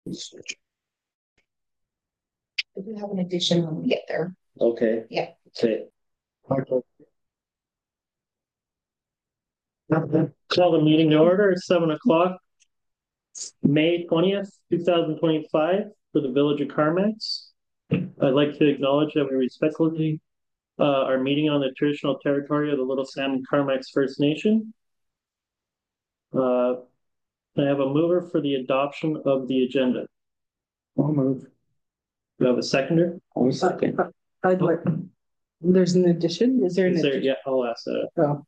If we have an addition when we get there. Okay. Yeah. Okay. Call the meeting to order, 7 o'clock, May 20th, 2025, for the Village of Carmax. I'd like to acknowledge that we respectfully are meeting on the traditional territory of the Little Salmon Carmax First Nation. I have a mover for the adoption of the agenda. I'll move. Do you have a seconder? I'll second. I'd like, there's an addition? Is there an Is there? addition? Yeah, I'll ask that. Oh.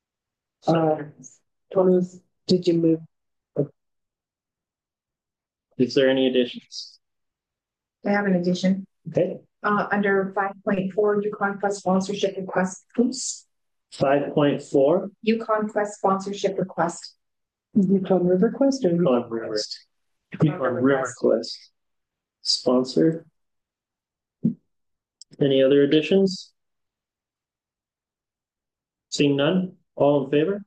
Tony, did you move? Is there any additions? I have an addition. Okay. Under 5.4, Yukon Quest sponsorship request, please. 5.4. Yukon Quest sponsorship request. Yukon River Quest or Yukon River. Yukon River Quest. Sponsor. Any other additions? Seeing none, all in favor?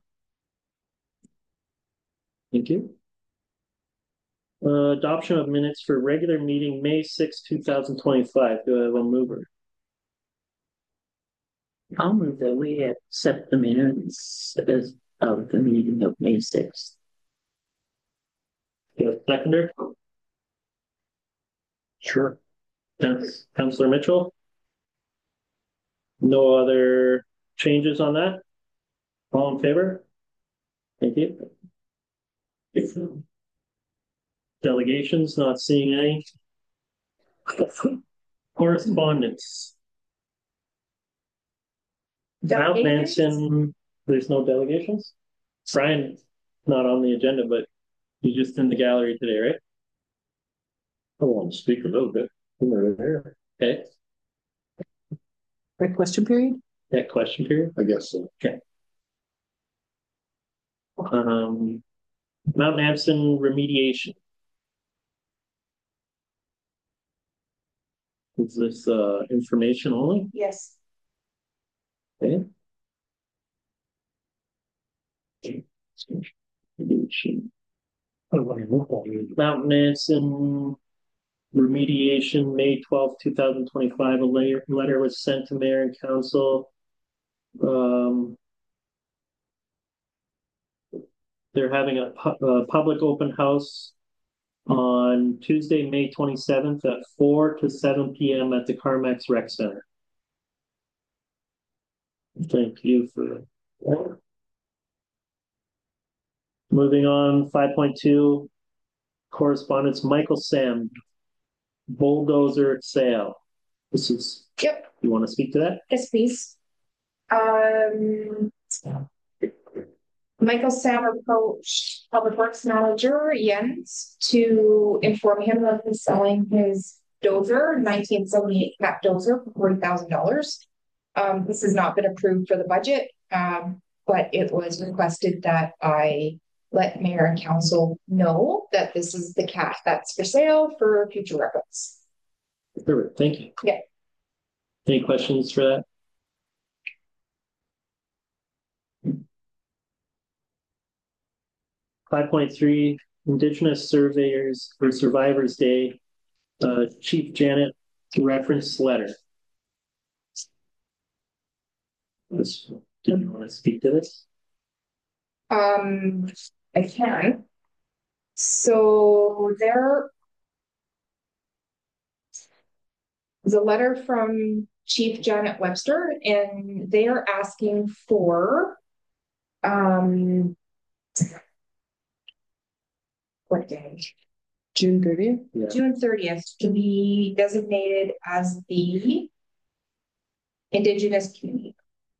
Thank you. Adoption of minutes for regular meeting May 6, 2025. Do I have a mover? I'll move that we accept the minutes of the meeting of May 6th. Do you have a seconder? Sure. Yes. Councillor Mitchell? No other changes on that? All in favor? Thank you. Delegations, not seeing any. Correspondence. Mount Manson, there's no delegations? Brian, not on the agenda, but he's just in the gallery today, right? I want to speak a little bit. There. Okay. Right, question period? That question period? I guess so. Okay. Mount Manson remediation. Is this information only? Yes. Okay. Mount Manson remediation, May 12th, 2025. A letter was sent to mayor and council. They're having a public open house on Tuesday, May 27th at 4 to 7 p.m. at the Carmax Rec Center. Thank you for that. Moving on, 5.2, correspondence, Michael Sam, bulldozer sale. This is, Yep. You want to speak to that? Yes, please. Michael Sam approached Public Works Manager Jens to inform him that he's selling his dozer, 1978 Cat dozer, for $40,000. This has not been approved for the budget, but it was requested that I let Mayor and Council know that this is the Cat that's for sale for future reference. Perfect. Thank you. Yeah. Any questions for that? .3 Indigenous Surveyors or Survivors Day, Chief Janet reference letter. Do you want to speak to this? I can. So there's a letter from Chief Janet Webster, and they are asking for what day? June 30th? Yeah. June 30th to be designated as the Indigenous community.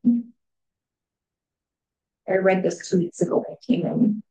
I read this 2 weeks ago when I came in.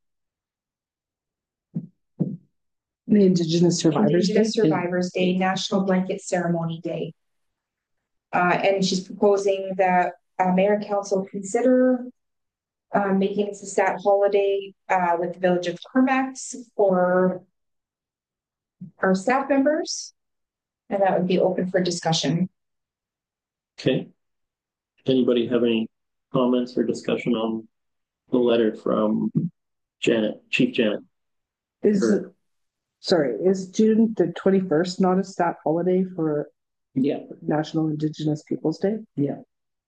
The Indigenous Survivors Indigenous Day? Survivors Day, National Blanket Ceremony Day. And she's proposing that Mayor and Council consider making this a stat holiday with the Village of Carmax for our staff members, and that would be open for discussion. Okay. Anybody have any comments or discussion on the letter from Janet, Chief Janet? Sorry, is June the 21st not a stat holiday for Yeah, National Indigenous Peoples' Day? yeah.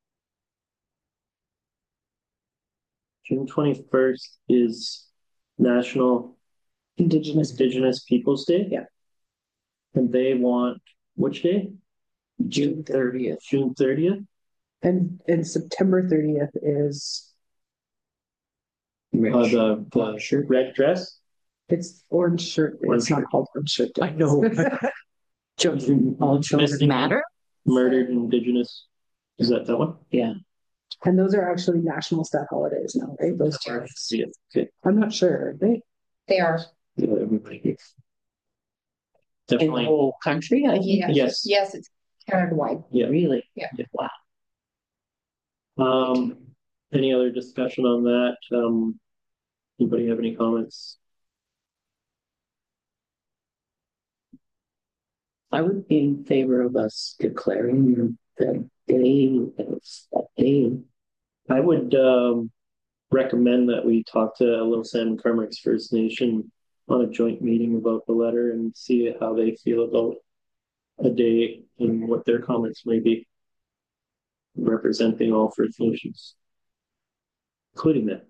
June 21st is National Indigenous, Indigenous Peoples' Day. Yeah. And they want which day? June 30th. June 30th. and September 30th is The red dress. it's orange shirt. Orange It's not shirt. called orange shirt. Day. I know. Children, all children Missing matter. Murdered Indigenous. Is that one? Yeah. And those are actually national stat holidays now, right? Those two. Yeah. Okay. I'm not sure. Right? They are. Yeah, everybody. In the Definitely. whole country, I think. Yes. Yes, it's Canada wide. Yeah. Really? Yeah. Wow. Any other discussion on that? Anybody have any comments? I would be in favor of us declaring the day as that day. I would recommend that we talk to Little Salmon Carmacks First Nation on a joint meeting about the letter and see how they feel about a day and what their comments may be, representing all First Nations, including that.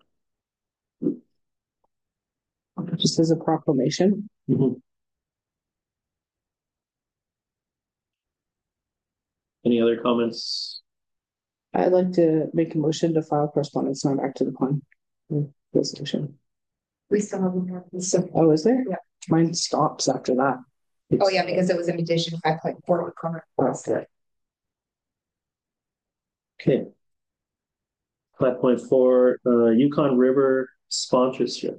Just as a proclamation. Mhm. Any other comments? I'd like to make a motion to file correspondence not back to the plan. Resolution. We still have more. So, Oh, is there? Yeah. Mine stops after that. oh yeah, because it was in addition 5.4 comment. Okay. 5.4, Yukon River sponsorship.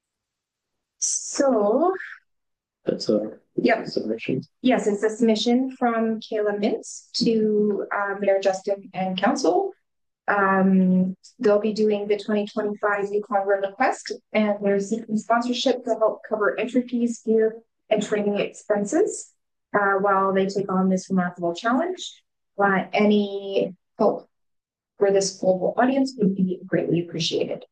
So, That's a Yep. submission. yes, it's a submission from Kayla Mintz to Mayor Justin and Council. They'll be doing the 2025 Yukon River Quest, and there's seeking sponsorship to help cover entry fees, gear, and training expenses while they take on this remarkable challenge. Any help for this global audience would be greatly appreciated.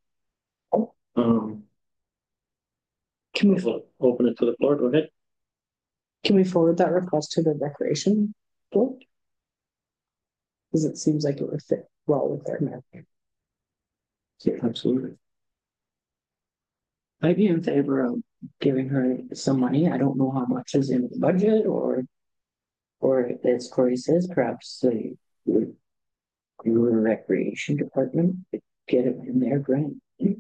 Can we Open it to the floor. Go ahead. can we forward that request to the recreation board? Because it seems like it would fit well with their map. Yeah, absolutely. I'd be in favor of giving her some money. I don't know how much is in the budget or as Corey says, perhaps your recreation department could get it in their grant.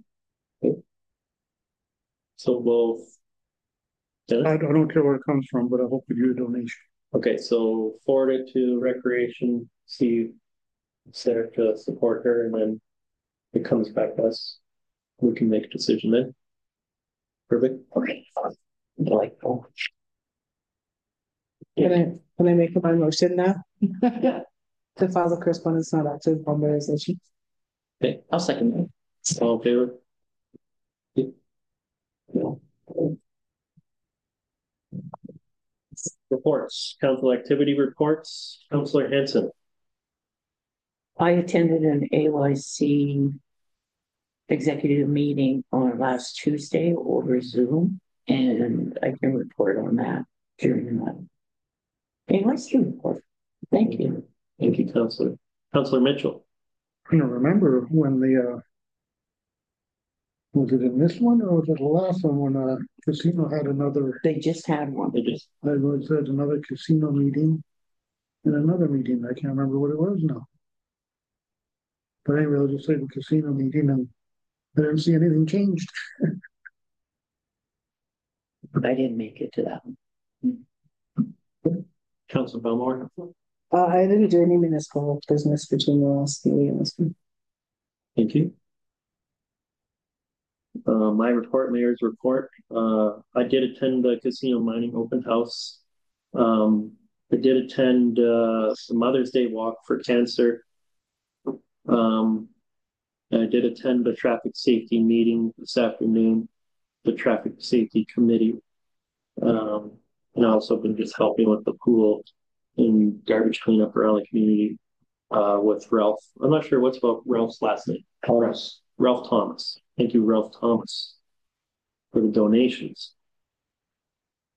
So we'll. I don't care where it comes from, but I hope we do a donation. Okay, so forward it to Recreation, see it's there to support her, and then it comes back to us. We can make a decision then. Perfect. Okay. Like, oh, Can I make my motion now? To file the correspondence not active on the resolution. Okay, I'll second that. all in favor? Reports, council activity reports, Councillor Hanson. I attended an AYC executive meeting on last Tuesday over Zoom, and I can report on that during that. AYC report. Thank you. Thank you, Councillor. Councillor Mitchell. I don't remember when was it in this one or was it the last one when casino had another, They just had one. They just I was at another casino meeting and another meeting, I can't remember what it was now. But anyway, I'll just say the casino meeting and I didn't see anything changed. I didn't make it to that one. Councillor Belmore. I didn't do any municipal business between the last meeting and this one. Thank you. My report, mayor's report. I did attend the casino mining open house. I did attend the Mother's Day walk for cancer. And I did attend the traffic safety meeting this afternoon, the traffic safety committee. And I also been just helping with the pool and garbage cleanup around the community with Ralph. I'm not sure what's about Ralph's last name. Ralph Thomas. Thank you, Ralph Thomas, for the donations.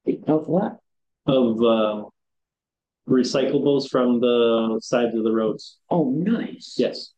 Of what? of recyclables from the sides of the roads. Oh, nice. Yes.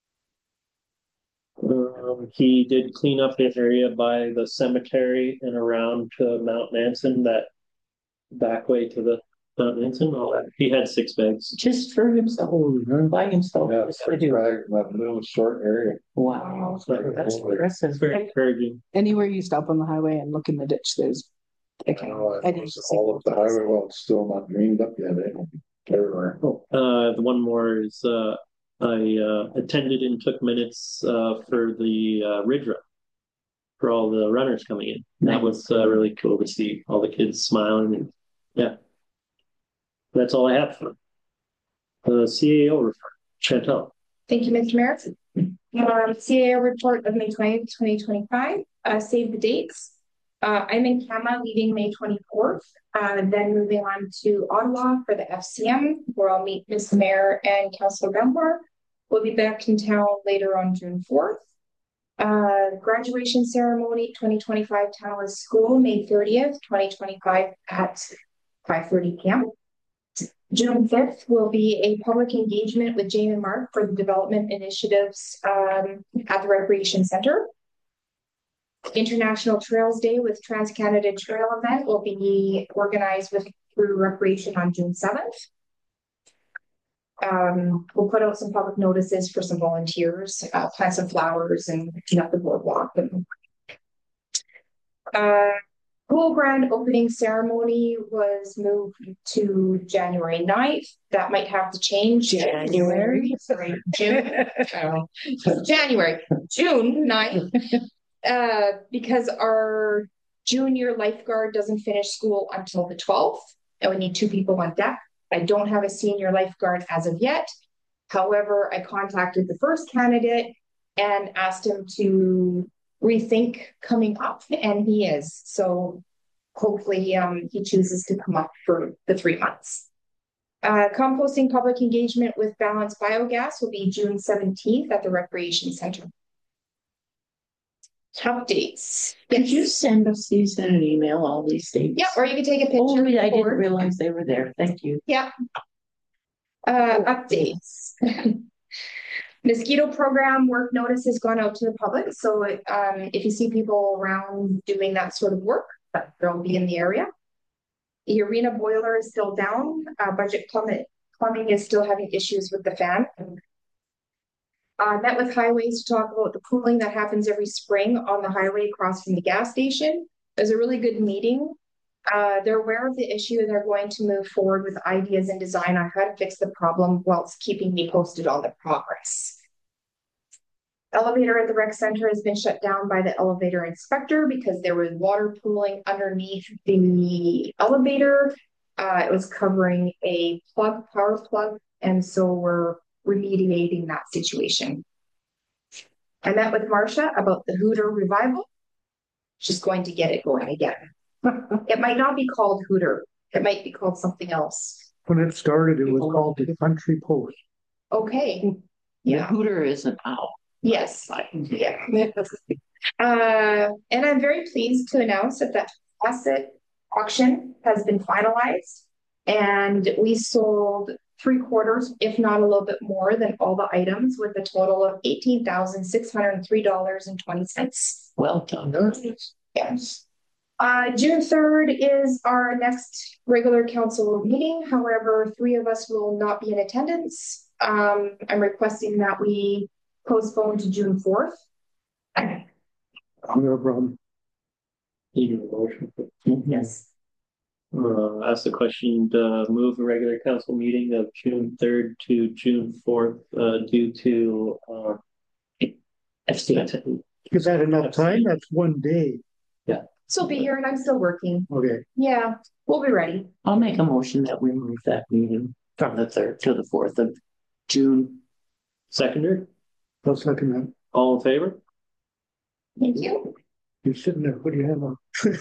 He did clean up the area by the cemetery and around to Mount Nansen, that back way to the Mount Nansen, all that. He had 6 bags. Just for himself, Holy man. by himself. Yeah, Just to do. right, that little short area. Wow, that's impressive. It's very encouraging. Anywhere you stop on the highway and look in the ditch, there's. I know, I didn't see all of the highway, well, it's still not greened up yet, everywhere. The one more is I attended and took minutes for the Ridge Run for all the runners coming in. That was really cool to see all the kids smiling. And, yeah, that's all I have for the CAO report. Chantal. Thank you, Mr. Mayor. CAO report of May 20th, 2025. Save the dates. I'm in Kama leaving May 24th, then moving on to Ottawa for the FCM, where I'll meet Ms. Mayor and Councillor Bember. We'll be back in town later on June 4th. Graduation ceremony 2025 Townless School, May 30th, 2025 at 5:30 p.m. June 5th will be a public engagement with Jane and Mark for the development initiatives at the Recreation Center. International Trails Day with Trans-Canada Trail event will be organized through Recreation on June 7th. We'll put out some public notices for some volunteers, plant some flowers and clean up the boardwalk. School grand opening ceremony was moved to January 9th. That might have to change. January. Sorry, June. January. June 9th. Because our junior lifeguard doesn't finish school until the 12th, and we need 2 people on deck. I don't have a senior lifeguard as of yet. However, I contacted the first candidate and asked him to rethink coming up, and he is. So hopefully he chooses to come up for the 3 months. Composting public engagement with Balanced Biogas will be June 17th at the Recreation Center. Updates. Did you send us these in an email, all these dates? Yeah, or you can take a picture. Oh, I didn't realize they were there. Thank you. Yeah. Updates. Mosquito program work notice has gone out to the public. So if you see people around doing that sort of work, they'll be in the area. The arena boiler is still down. Budget plumbing is still having issues with the fan. Met with Highways to talk about the cooling that happens every spring on the highway across from the gas station. It was a really good meeting. They're aware of the issue and they're going to move forward with ideas and design on how to fix the problem whilst keeping me posted on the progress. Elevator at the rec center has been shut down by the elevator inspector because there was water pooling underneath the elevator. It was covering a power plug, and so we're remediating that situation. I met with Marcia about the Hooter revival. She's going to get it going again. It might not be called Hooter. It might be called something else. When it started, it was called the Country Post. Okay. Yeah. The Hooter is an owl. Yes. Yeah. And I'm very pleased to announce that the asset auction has been finalized, and we sold 3/4, if not a little bit more than all the items, with a total of $18,603.20. Well done. Yes. June 3rd is our next regular council meeting. However, 3 of us will not be in attendance. I'm requesting that we postpone to June 4th. No problem. Need a motion. Yes. Ask the question to move the regular council meeting of June 3rd to June 4th due to FCM. Is that enough time? That's one day. Still be here and I'm still working. Okay. Yeah, we'll be ready. I'll make a motion that we move that meeting from the 3rd to the 4th of June. Seconder. I'll second that. All in favor? Thank you. You're sitting there. What do you have on?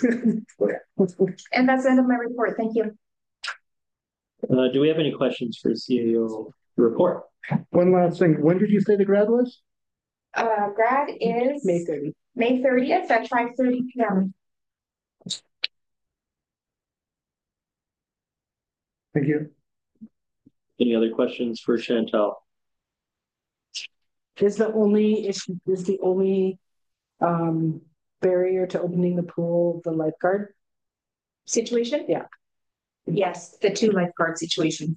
And that's the end of my report. Thank you. Do we have any questions for CAO report? One last thing. When did you say the grad was? Grad is May 30th. May 30th at 5:30 p.m. Thank you. Any other questions for Chantel? Is the only barrier to opening the pool the lifeguard? Situation? Yeah. Yes, the two lifeguard situation.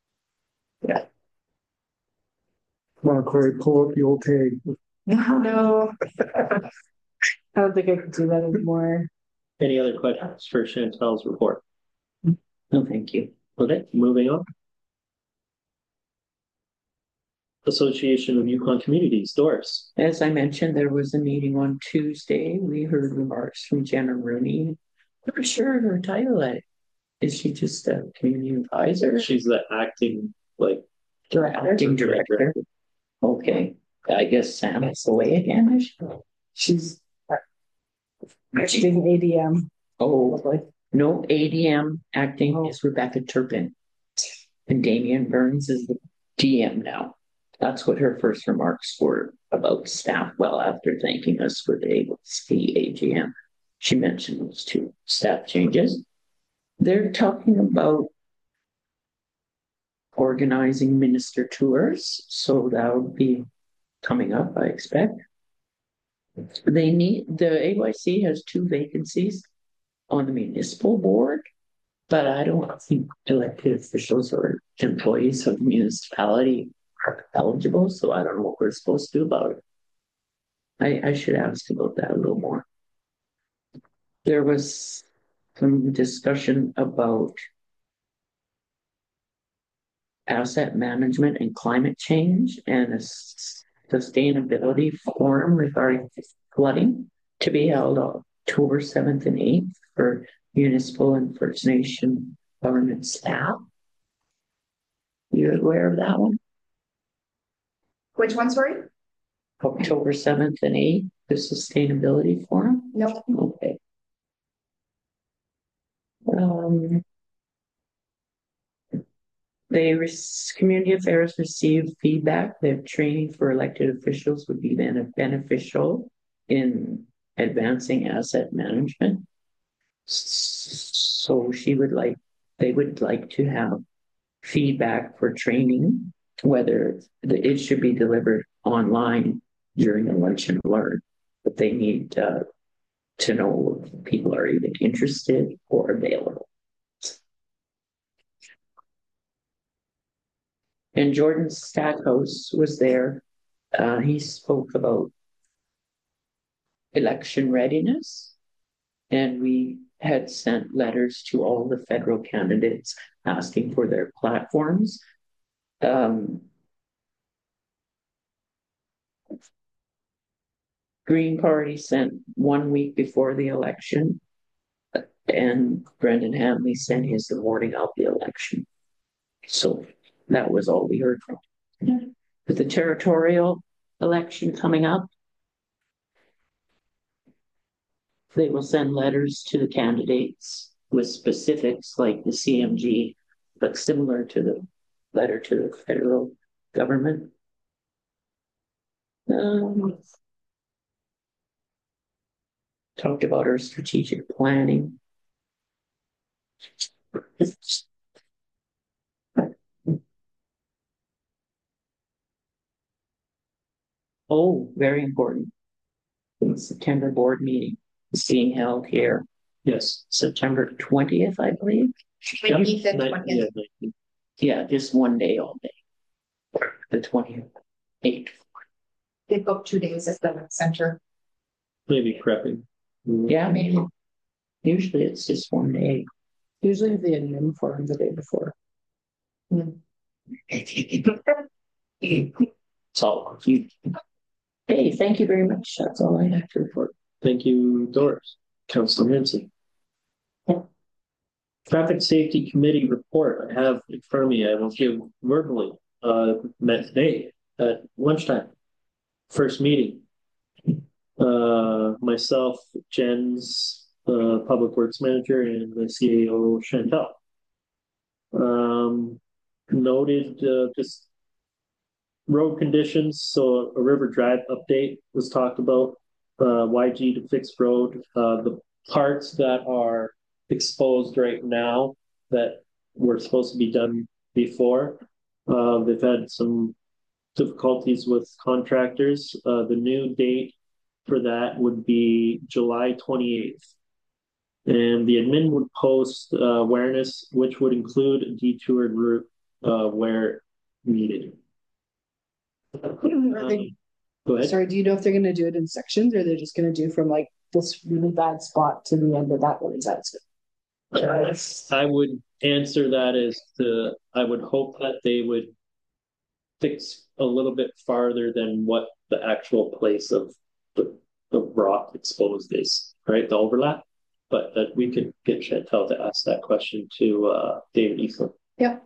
Come on, Corey, pull up the old tag. No. I don't think I could do that anymore. Any other questions for Chantel's report? No, thank you. Okay, moving on. Association of Yukon Communities, Doris. As I mentioned, there was a meeting on Tuesday. We heard remarks from Jenna Rooney. I'm not sure of her title. Is she just a community advisor? She's the acting, like, Acting director. Okay, I guess Sam is away again. Is she? She's acting ADM. Oh, Like, no, ADM acting is Rebecca Turpin. And Damian Burns is the DM now. That's what her first remarks were about staff. Well, after thanking us for the AGM, she mentioned those two staff changes. They're talking about organizing minister tours, so that would be coming up, I expect. The AYC has 2 vacancies on the municipal board, but I don't think elected officials or employees of the municipality are eligible, so I don't know what we're supposed to do about it. I should ask about that a little more. There was some discussion about asset management and climate change and a sustainability forum regarding flooding to be held October 7th and 8th for municipal and First Nation government staff. You're aware of that one? Which one, sorry? October 7th and 8th, the sustainability forum? No. Okay. Community affairs received feedback that training for elected officials would be beneficial in advancing asset management. So they would like to have feedback for training, whether it should be delivered online during a lunch and learn, but they need to know if people are even interested or available. And Jordan Stackhouse was there. He spoke about election readiness, and we had sent letters to all the federal candidates asking for their platforms. Green Party sent 1 week before the election, and Brendan Hamley sent his the morning of the election. So that was all we heard from him. With the territorial election coming up, they will send letters to the candidates with specifics like the CMG, but similar to the letter to the federal government. Talked about our strategic planning. Oh, very important. The September board meeting is being held here. Yes. September 20th, I believe. 19th and 20th. Yeah, just one day all day. The 28th. They booked 2 days at the center. Maybe prepping. Yeah, maybe. Usually it's just one day. Usually the admin forum the day before. So, hey, thank you very much. That's all I have to report. Thank you, Doris. Councilor Mincy. Traffic Safety Committee report. I have in front of me. I will give verbally. Met today at lunchtime. First meeting. Myself, Jen's Public Works Manager, and the CAO Chantel. Noted just road conditions. So a River Drive update was talked about. YG to fix road. The parts that are exposed right now that were supposed to be done before. They've had some difficulties with contractors. The new date for that would be July 28th. And the admin would post awareness, which would include a detoured route where needed. Are they, Go ahead. sorry, do you know if they're gonna do it in sections or they're just gonna do from like this really bad spot to the end of that really bad spot? I would answer that as I would hope that they would fix a little bit farther than what the actual place of the rock exposed is, right? The overlap. But that we could get Chantel to ask that question to David Eastland. Yeah.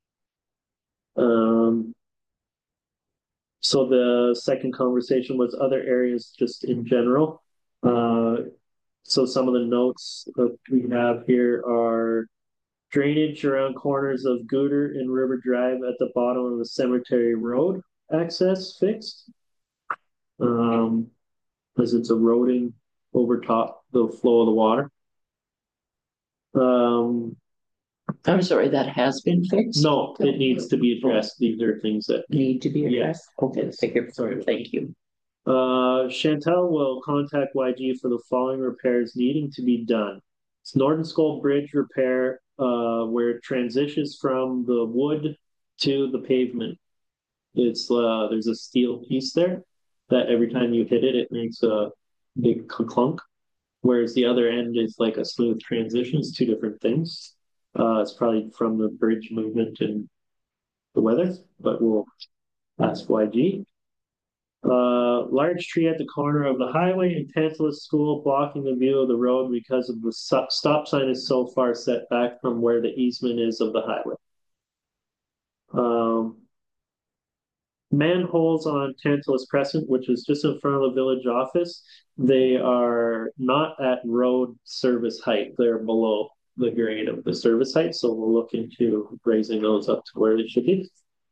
So the second conversation was other areas just in general. So some of the notes that we have here are drainage around corners of Gooder and River Drive at the bottom of the Cemetery Road access fixed. As it's eroding over top the flow of the water. I'm sorry, that has been fixed? No, it needs to be addressed. These are things that Need to be addressed? Okay, Sorry. thank you. Chantel will contact YG for the following repairs needing to be done. It's Nordenskjold Bridge repair, where it transitions from the wood to the pavement. It's there's a steel piece there that every time you hit it, it makes a big clunk. Whereas the other end is like a smooth transition. It's two different things. It's probably from the bridge movement and the weather, but we'll ask YG. Large tree at the corner of the highway and Tantalus School blocking the view of the road because of the stop sign is so far set back from where the easement is of the highway. Manholes on Tantalus Crescent, which is just in front of the village office, they are not at road service height. They're below the grade of the service height, so we'll look into raising those up to where they should be.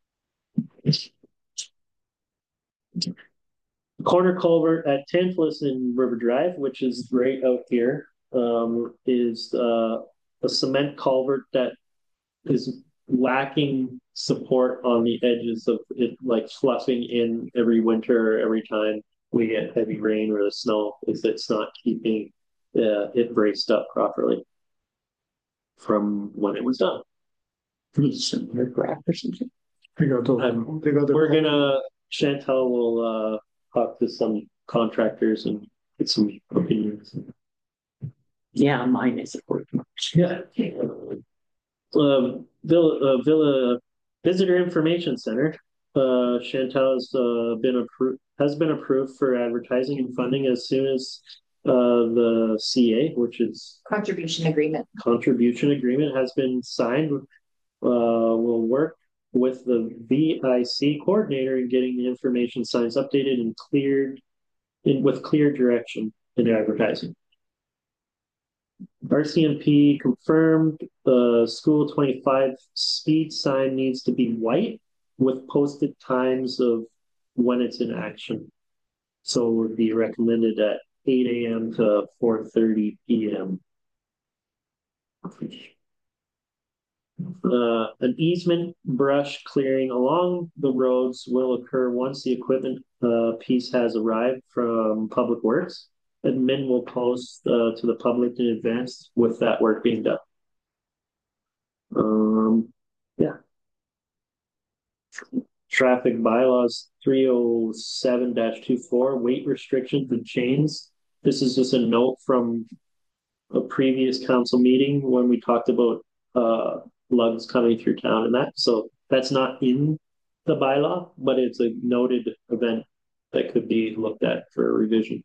Corner culvert at Tantalus in River Drive, which is right out here, is a cement culvert that is lacking support on the edges of it, like fluffing in every winter, every time we get heavy rain or the snow, is it's not keeping it braced up properly from when it was done. Some graph or something. We're gonna, Chantel will talk to some contractors and get some opinions. Yeah, mine isn't working much. Yeah. Villa Visitor Information Center. Chantel has been approved for advertising and funding as soon as the CA, which is Contribution agreement. contribution agreement, has been signed. We'll work with the VIC coordinator in getting the information signs updated and cleared with clear direction in advertising. RCMP confirmed the school 25 speed sign needs to be white with posted times of when it's in action. So it would be recommended at 8 a.m. to 4:30 p.m. An easement brush clearing along the roads will occur once the equipment piece has arrived from Public Works. Admin will post to the public in advance with that work being done. Yeah. Traffic bylaws 307-24, weight restrictions and chains. This is just a note from a previous council meeting when we talked about lugs coming through town and that. So that's not in the bylaw, but it's a noted event that could be looked at for a revision.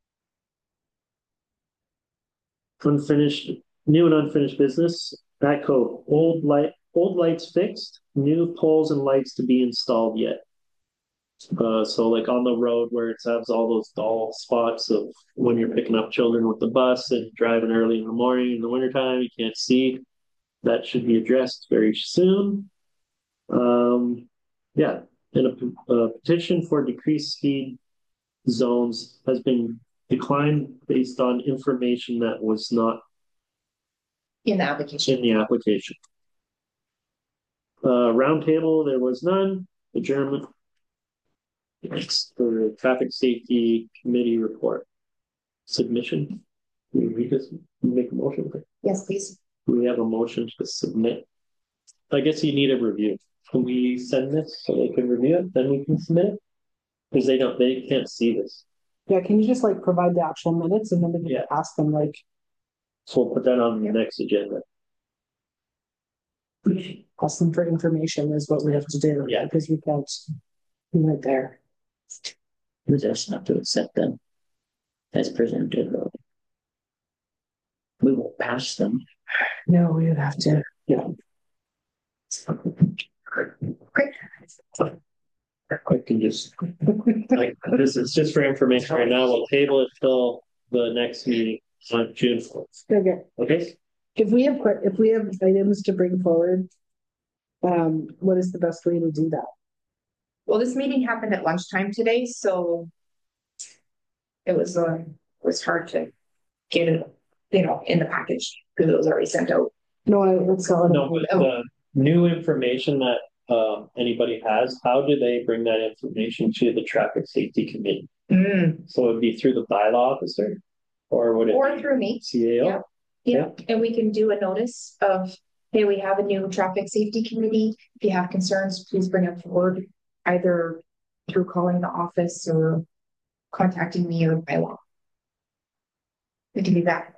New and unfinished business. Backhoe, old lights fixed, new poles and lights to be installed yet. So like on the road where it has all those dull spots of when you're picking up children with the bus and driving early in the morning in the wintertime, you can't see. That should be addressed very soon. Yeah, and a petition for decreased speed zones has been declined based on information that was not In the application. in the application. Roundtable, there was none. Adjournment. Next, the traffic safety committee report submission. We read this, make a motion. Yes, please. We have a motion to submit. I guess you need a review. Can we send this so they can review it? Then we can submit it? Because they can't see this. Yeah, can you just like provide the actual minutes and then we can Yeah. ask them like, So we'll put that on the next agenda. ask them for information is what we have to do. Yeah. Because we can't be right there. We just have to accept them as presented. We won't pass them. No, we would have to. Yeah. Great. I can just, like, this is just for information right now. We'll table it till the next meeting on June 4th. Okay. Okay? If we have items to bring forward, what is the best way to do that? Well, this meeting happened at lunchtime today, so it was hard to get it, in the package because it was already sent out. No, it's not. No, but the new information that anybody has, how do they bring that information to the traffic safety committee? So it'd be through the bylaw officer, or would it Or be through me. CAO? Yeah, and we can do a notice of, hey, we have a new traffic safety committee. If you have concerns, please bring it forward, either through calling the office or contacting me or by law. We can do that.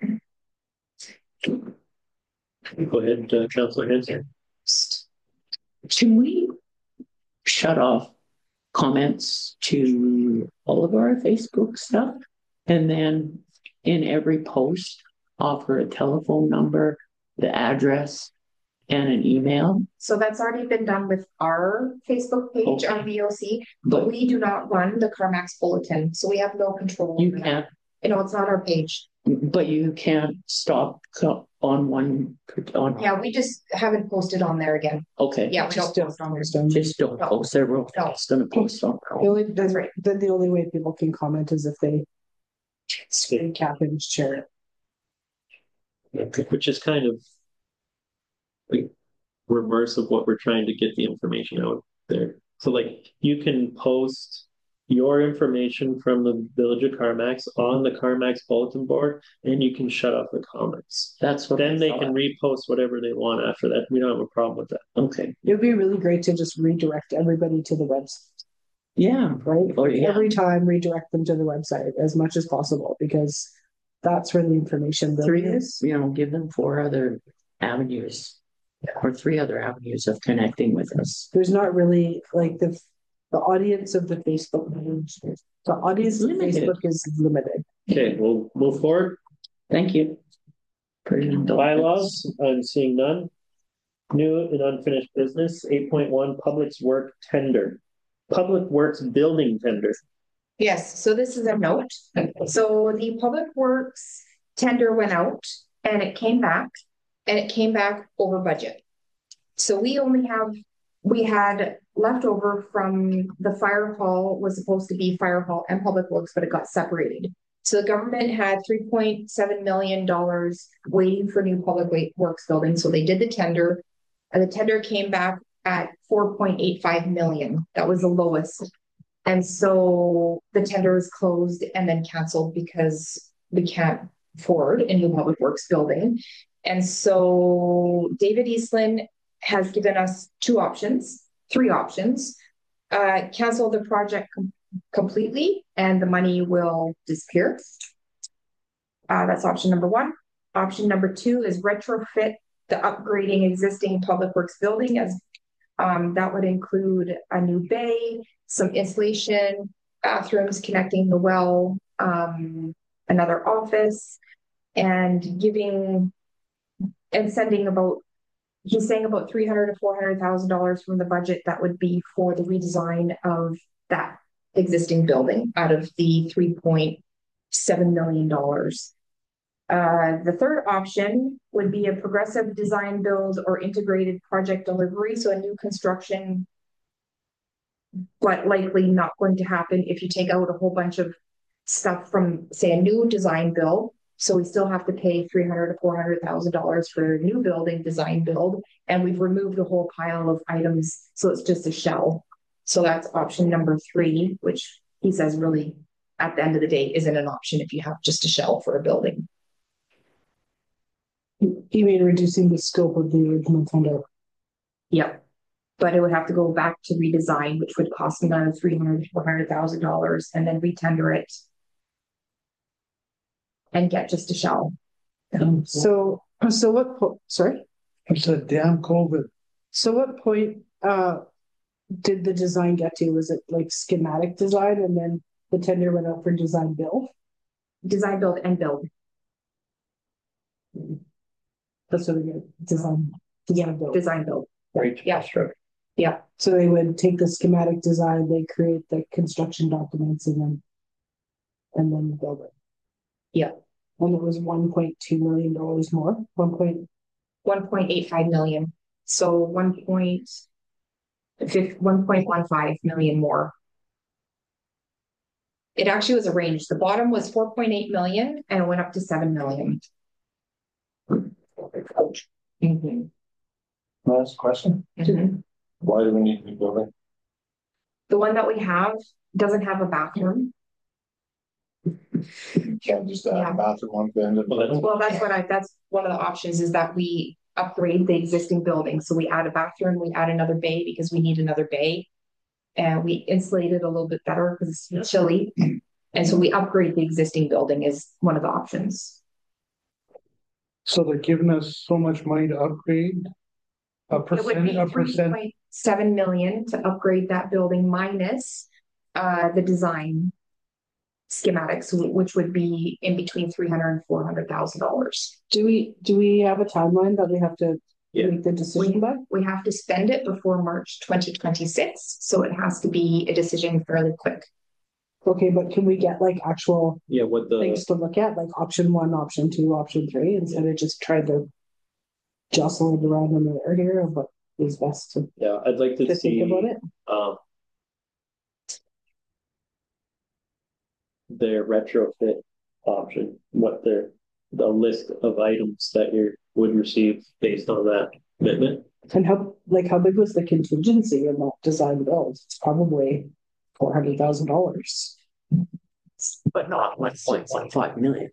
Go ahead, Councilor Henson. Can we shut off comments to all of our Facebook stuff? And then in every post, offer a telephone number, the address, and an email? So that's already been done with our Facebook page on VOC, but we do not run the CarMax bulletin, so we have no control. You can't. It's not our page. But you can't stop on one. Yeah, we just haven't posted on there again. Okay. Yeah, we don't post on there. Just don't post there. We're just going to post on. That's right. Then the only way people can comment is if they screen cap and share it. Which is kind of like reverse of what we're trying to get the information out there. So like you can post your information from the Village of CarMax on the CarMax bulletin board, and you can shut off the comments. That's what. Then they can repost whatever they want after that. We don't have a problem with that. Okay. It would be really great to just redirect everybody to the website. Yeah. Right. Or Every time redirect them to the website as much as possible, because that's where the information really is. Give them 4 other avenues or 3 other avenues of connecting with us. There's not really like the audience of the Facebook page. The audience of Facebook is limited. Okay, we'll move forward. Thank you. Bylaws, I'm seeing none. New and unfinished business, 8.1 Public Works tender. Public Works building tender. Yes, so this is a note. So the Public Works tender went out and it came back over budget. So we had leftover from the fire hall, was supposed to be fire hall and Public Works, but it got separated. So the government had $3.7 million waiting for new Public Works building. So they did the tender, and the tender came back at 4.85 million. That was the lowest. And so the tender is closed and then canceled because we can't afford a new Public Works building. And so David Eastland has given us 3 options. Cancel the project completely and the money will disappear. That's option number 1. Option number 2 is retrofit the upgrading existing Public Works building, as that would include a new bay, some insulation, bathrooms connecting the well, another office, and sending about, he's saying about $300,000 to $400,000 from the budget that would be for the redesign of that existing building out of the $3.7 million. The third option would be a progressive design build or integrated project delivery. So a new construction, but likely not going to happen if you take out a whole bunch of stuff from, say, a new design build. So we still have to pay $300,000 to $400,000 for a new building, design build, and we've removed a whole pile of items, so it's just a shell. So that's option number 3, which he says really, at the end of the day, isn't an option if you have just a shell for a building. You mean reducing the scope of the original tender? Yep. But it would have to go back to redesign, which would cost another $300,000 to $400,000, and then retender it and get just a shell. So what, sorry? I said, damn COVID. So what point, did the design get to? Was it like schematic design and then the tender went out for design build? Design build and build. That's what we get, design build. Design build. Right. Yeah. Yeah. So they would take the schematic design, they create the construction documents and then build it. Yeah. And it was $1.2 million more, 1.85 million. So 1.15 million more. It actually was a range. The bottom was 4.8 million and it went up to 7 million. Last question. Why do we need a new building? The one that we have doesn't have a bathroom. Can't just add a bathroom on the end of it. Well, that's one of the options is that we upgrade the existing building. So we add a bathroom, we add another bay because we need another bay. And we insulate it a little bit better because it's chilly. And so we upgrade the existing building is one of the options. So they're giving us so much money to upgrade a It would be percent. 3.7 million to upgrade that building minus the design schematics, which would be in between $300,000 and $400,000. do we have a timeline that we have to make the decision by? We have to spend it before March 2026, so it has to be a decision fairly quick. Okay, but can we get like actual what things to look at, like option 1, option 2, option 3, instead of just trying to jostle it around in the air here of what is best to I'd like to see think about it? Their retrofit option, what the list of items that you would receive based on that commitment. And how big was the contingency in that design build? It's probably $400,000. But not 1.15 million.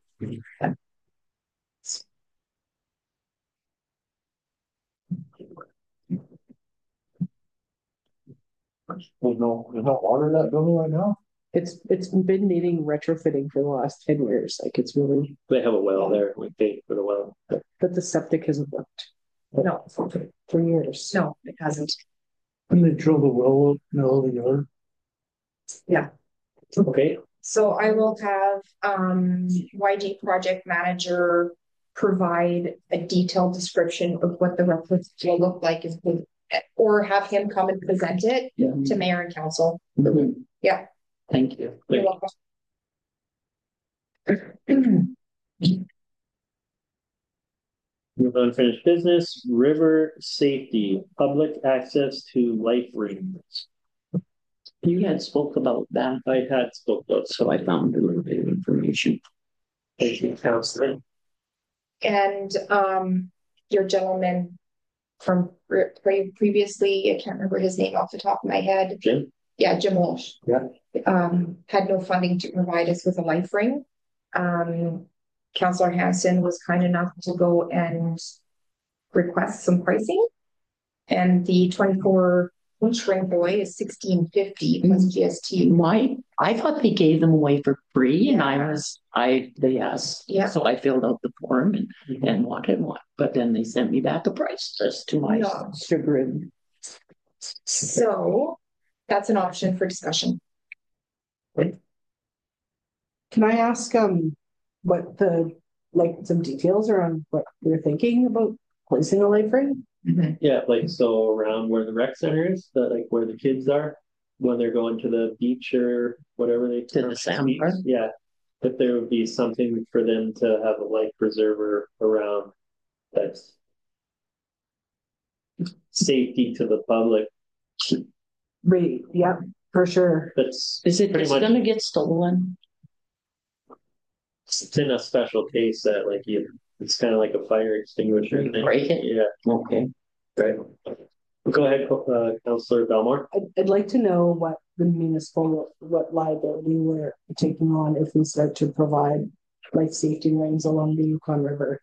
There's no water in that building right now? It's been needing retrofitting for the last 10 years. Like it's really, They have a well there. We paid for the well. but the septic hasn't worked No, for years. no, it hasn't. And they drill the well up in the middle of the yard. Yeah. Okay. So I will have YG project manager provide a detailed description of what the reference will look like, or have him come and present it to mayor and council. Mhm. Yeah. Thank you. You're welcome. Move on, unfinished business, river safety, public access to life rings. You had spoke about that, I had spoke about, so I found a little bit of information. thank you, Councillor. And your gentleman from previously, I can't remember his name off the top of my head. Jim? Yeah, Jim Walsh. Yeah. Had no funding to provide us with a life ring. Councillor Hanson was kind enough to go and request some pricing. And the 24-inch ring boy is $1,650 plus GST. I thought they gave them away for free, and they asked. Yeah. So I filled out the form and wanted one, but then they sent me back a price just to my chagrin. So that's an option for discussion. Can I ask what some details around what you're thinking about placing a life ring? Yeah, so around where the rec center is, where the kids are, when they're going to the beach or whatever they To the sandbar? Yeah. If there would be something for them to have a life preserver around that's safety to the public. Right, yeah, for sure. That's Is it pretty just much gonna get stolen? It's in a special case that like it's kind of like a fire extinguisher thing. Break it? Yeah, Okay. right. Go ahead, Councillor Belmore. I'd like to know what the municipal, what liability we're taking on if we start to provide life safety rings along the Yukon River.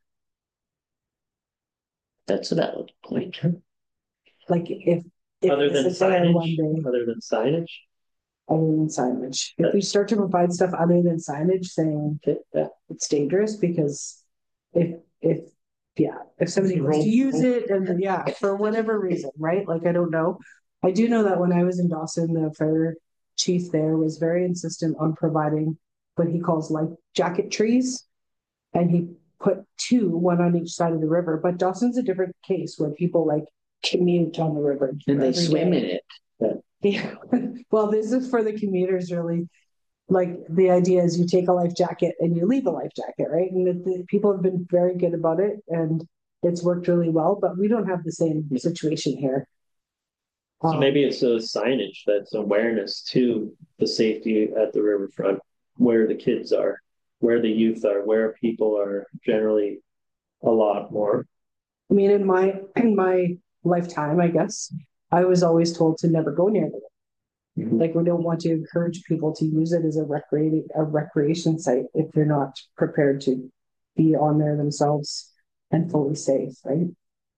That's a valid point. Like if Other than it's there one signage, day, other than signage. other than signage. If we start to provide stuff other than signage saying that it's dangerous, because if somebody wants to use it and for whatever reason, right? Like I don't know. I do know that when I was in Dawson, the fire chief there was very insistent on providing what he calls life jacket trees. And he put two, one on each side of the river. But Dawson's a different case where people like commute on the river. And they swim in it. Yeah. Well, this is for the commuters, really. Like the idea is you take a life jacket and you leave a life jacket, right? And the people have been very good about it and it's worked really well, but we don't have the same situation here. So maybe it's a signage that's awareness to the safety at the riverfront, where the kids are, where the youth are, where people are generally a lot more. I mean, in my lifetime, I guess, I was always told to never go near the river. Like we don't want to encourage people to use it as a recreation site if they're not prepared to be on there themselves and fully safe, right?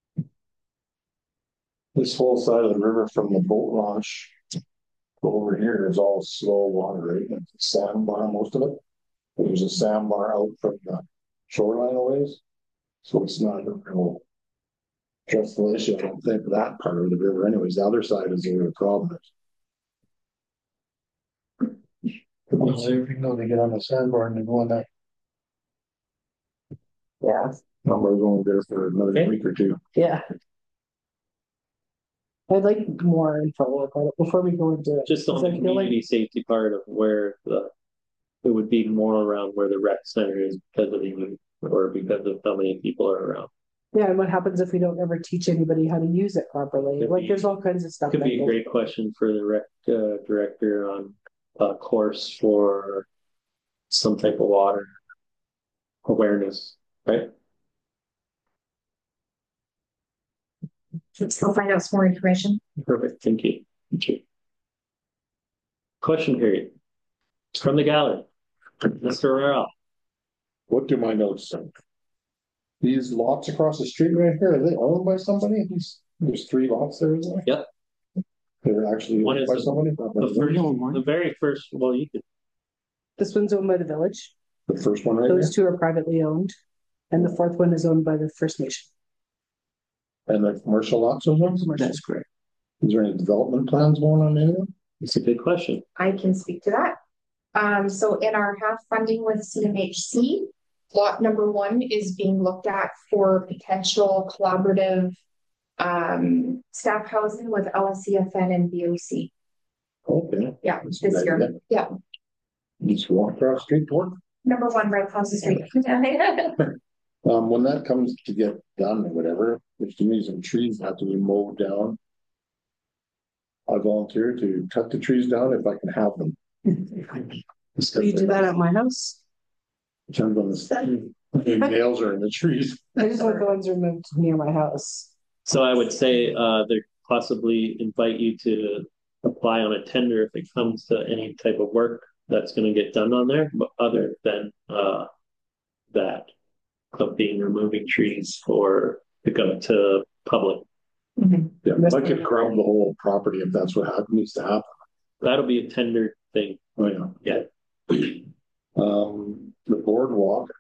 This whole side of the river from the boat launch over here is all slow water, right? It's sandbar, most of it. There's a sandbar out from the shoreline a ways. So it's not a real stressful issue, I don't think, for that part of the river. Anyways, the other side is where the problem is. Everything though, they get on the sandbar and they go on that. Yeah. We're going there for another week or two. Yeah. I'd like more info about it before we go into it. Just on the community safety part of where it would be more around where the rec center is because of the youth or because of how many people are around. Yeah, and what happens if we don't ever teach anybody how to use it properly? There's all kinds of stuff. Could be a great question for the rec director on a course for some type of water awareness, right? Let's go find out some more information. Perfect. Thank you. Thank you. Question period. From the gallery. Mr. Rarrell. What do my notes say? These lots across the street right here, are they owned by somebody? There's 3 lots there, isn't there? Yep. They're actually One owned by is somebody? the very first, well, you could. This one's owned by the village. The first one right Those here? 2 are privately owned. And the 4th one is owned by the First Nation. And the commercial lots of them? That's correct. Is there any development plans going on in there? It's a good question. I can speak to that. So in our half funding with CMHC, lot number 1 is being looked at for potential collaborative staff housing with LSCFN and BOC. Okay. Yeah, That's this a good year. idea. Yeah. Just walk across the street to work. Number 1 right across the street. When that comes to get done or whatever, which to me some trees have to be mowed down. I volunteer to cut the trees down if I can have them. So you do that at my house? Depends on the nails are in the trees. I just want the ones removed near my house. So I would say they possibly invite you to apply on a tender if it comes to any type of work that's going to get done on there, but other than that of being removing trees for to go to public. Yeah, I could crop the whole property if that's what needs to happen. That'll be a tender thing. Oh yeah. Yeah. The boardwalk,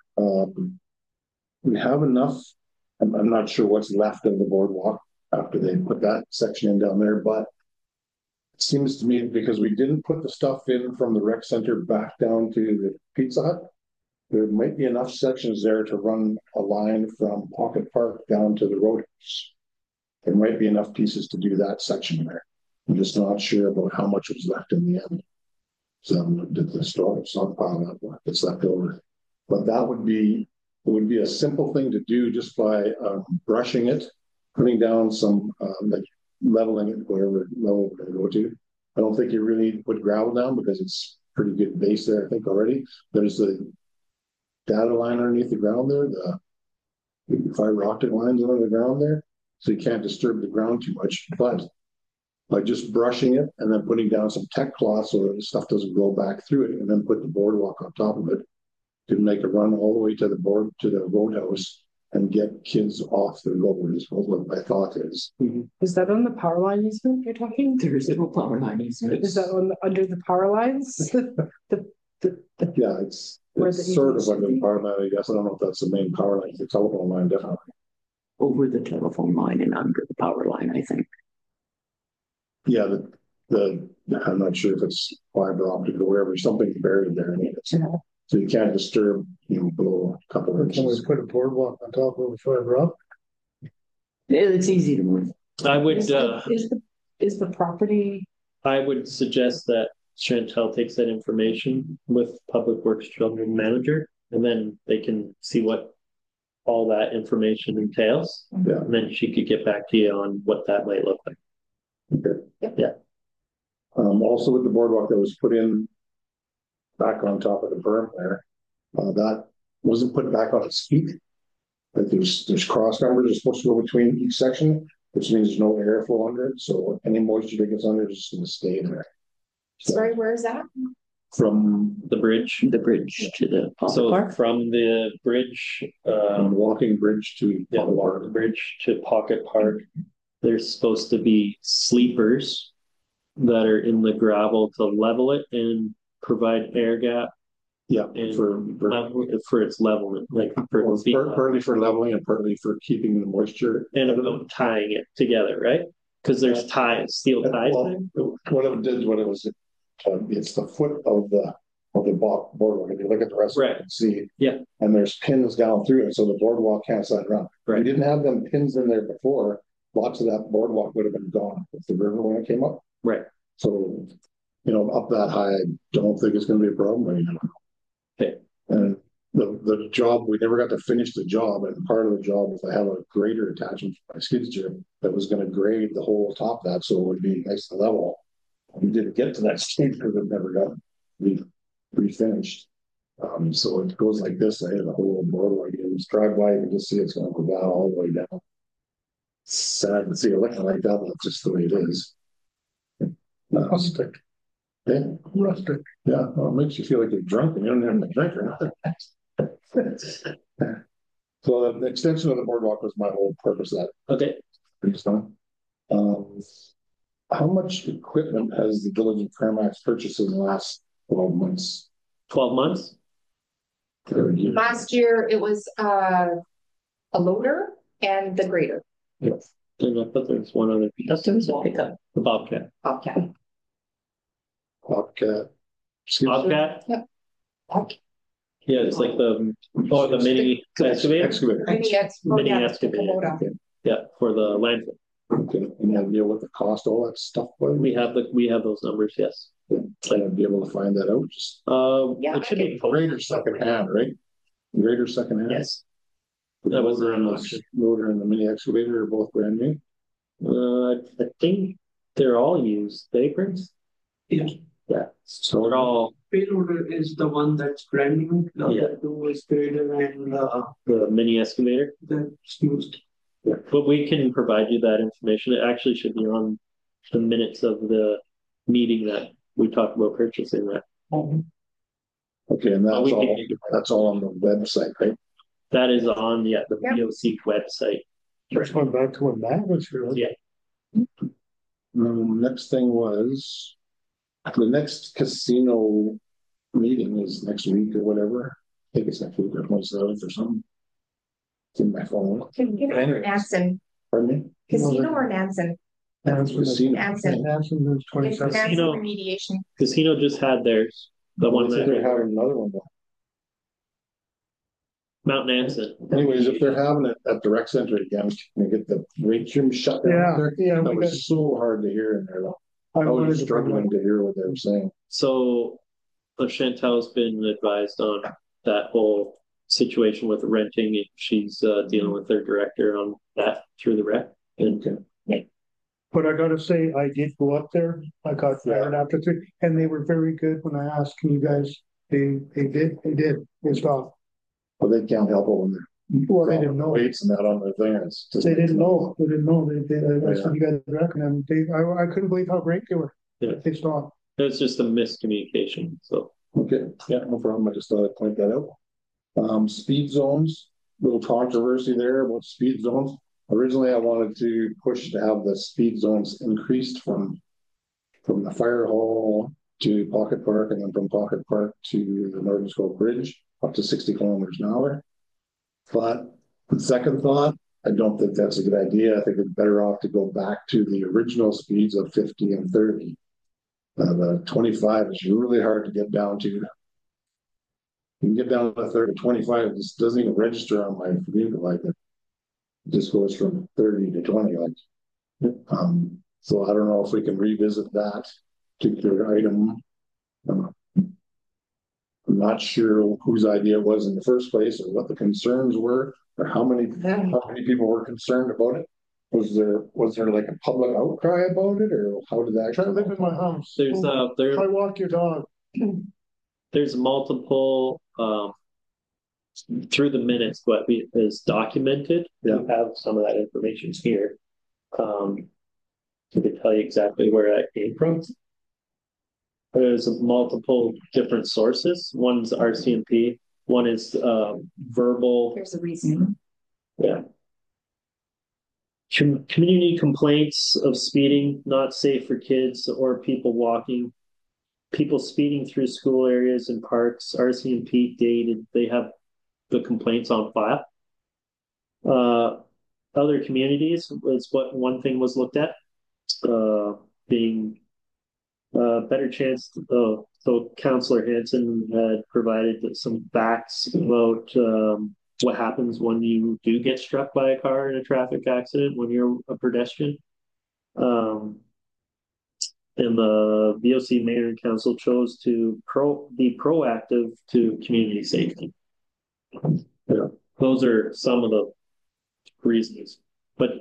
we have enough. I'm not sure what's left of the boardwalk after they put that section in down there, but it seems to me because we didn't put the stuff in from the rec center back down to the Pizza Hut, there might be enough sections there to run a line from Pocket Park down to the roadhouse. There might be enough pieces to do that section there. I'm just not sure about how much was left in the end. So did the stockpile that's left over. But it would be a simple thing to do just by brushing it, putting down some like leveling it wherever level we're going to go to. I don't think you really need to put gravel down because it's pretty good base there, I think already. There's the data line underneath the ground there, the fiber optic lines under the ground there. So you can't disturb the ground too much, but by just brushing it and then putting down some tech cloth so that the stuff doesn't go back through it, and then put the boardwalk on top of it to make a run all the way to the roadhouse and get kids off the road is what my thought is. Is that on the power line easement you're talking? There is no power line easement. Is that under the power lines? Yeah, it's sort of under the power line, I guess. I don't know if that's the main power line, the telephone line, definitely. Over the telephone line and under the power line, I think. Yeah, I'm not sure if it's fiber optic or wherever, something's buried there. So you can't disturb, below a couple of Can we inches. put a boardwalk on top of the fiber up? It's easy to move. I would, Is the property, I would suggest that Chantel takes that information with Public Works Children Manager, and then they can see what all that information entails. Yeah. And then she could get back to you on what that might look like. Okay. Yeah. Also with the boardwalk that was put in back on top of the berm there, that wasn't put back on its feet. Like there's cross members are supposed to go between each section, which means there's no airflow under it. So any moisture that gets under it is just going to stay in there. Sorry, where is that? From The bridge. The bridge to the So park. from the bridge, walking bridge to yeah, the bridge to Pocket Park, there's supposed to be sleepers that are in the gravel to level it and provide air gap. Yeah, And for its leveling, like for partly for leveling and partly for keeping the moisture. and about tying it together, right? Because there's ties, steel ties. Well, what it did, what it was, it's the foot of the boardwalk. If you look at the rest of it, you can see. Yeah. And there's pins down through it, so the boardwalk can't slide around. Right. We didn't have them pins in there before. Lots of that boardwalk would have been gone with the river when it came up. Right. So, up that high, I don't think it's going to be a problem. But, Okay. And the job, we never got to finish the job. And part of the job was I have a grader attachment for my skid steer that was going to grade the whole top of that so it would be nice and level. We didn't get to that stage because it never got refinished. So it goes like this. I have a whole boardwalk. You just drive by, you can just see it's going to go down all the way down. Sad to see it looking like that. That's just the way it is. Rustic. Yeah. Rustic. Yeah, well, it makes you feel like you're drunk and you don't have a drink or nothing. So the extension of the boardwalk was my whole purpose of that. Okay. Based on. How much equipment has the village of Carmack purchased in the last 12 months? 12 months? Last year, it was a loader and the grader. Yes. And I thought there was one other piece. There was a pickup. The Bobcat. Bobcat. Bobcat. Bobcat? Yep. Yeah, it's like the mini excavator. Excavator. Mini excavator. Kubota. Yeah, for the landfill. Okay. And you idea what the cost all that stuff was? We have those numbers, yes. I'd be able to find that out. Just Yeah, it should be grader second hand, right? Grader second hand. yes. The That was loader and the the loader and the mini excavator are both brand new. I think they're all used aprons. Yeah. Yeah. So they're all Payloader is the one that's brand new. The Yeah. other two is grader and the mini excavator. that's used. But we can provide you that information. It actually should be on the minutes of the meeting that we talked about purchasing that. Okay, and we that's all on the website, right? That is on the Yep. VOC website. Just went back to when that was here. Yeah. Next thing was the next casino meeting is next week or whatever. I think it's next week or 27th or something. It's in my phone. Casino or Nansen? Pardon me? Casino or Nansen? Casino. Nansen. Nansen is It's 27. Nansen Casino. remediation. Casino just had theirs. The one I think they're that having another one. Mount Nansen. Anyways, if they're having it at the rec center again, can they get the weight room shut down Yeah, there? yeah, That we was got, so hard to hear in there though. I I wanted was to bring struggling to hear what they were saying. So Chantel's been advised on that whole situation with renting, and she's dealing with their director on that through the rec. And But I gotta say, I did go up there. I got fired after three, and they were very good when I asked, can you guys, they did, good stuff. but they can't help it when they're. Well, they didn't know. Weights and that on their thing, it's just. They didn't know, I said, you guys recommend, I couldn't believe how great they were. Yeah. They stopped. It's just a miscommunication, so. Okay, yeah, no problem, I just thought I'd point that out. Speed zones, little controversy there about speed zones. Originally, I wanted to push to have the speed zones increased from the fire hall to Pocket Park, and then from Pocket Park to the Northern Scope Bridge, up to 60 kilometers an hour. But the second thought, I don't think that's a good idea. I think it's better off to go back to the original speeds of 50 and 30. The 25 is really hard to get down to. You can get down to 30, 25, this doesn't even register on my vehicle like it. It just goes from 30 to 20. So I don't know if we can revisit that particular item. I'm not sure whose idea it was in the first place, or what the concerns were, or how many people were concerned about it. Was there like a public outcry about it, or how did that? Try to live in my house. There's I walk your dog. there's multiple through the minutes what is documented. Yeah. We have some of that information here. I can tell you exactly where that came from. There's multiple different sources. One's RCMP, one is verbal. Here's the reason. Yeah. Community complaints of speeding, not safe for kids or people walking. People speeding through school areas and parks. RCMP dated, they have the complaints on file. Other communities was what one thing was looked at. Being better chance. So Councillor Hanson had provided some facts about what happens when you do get struck by a car in a traffic accident when you're a pedestrian. And the VOC Mayor and Council chose to be proactive to community safety. Yeah, those are some of the reasons, but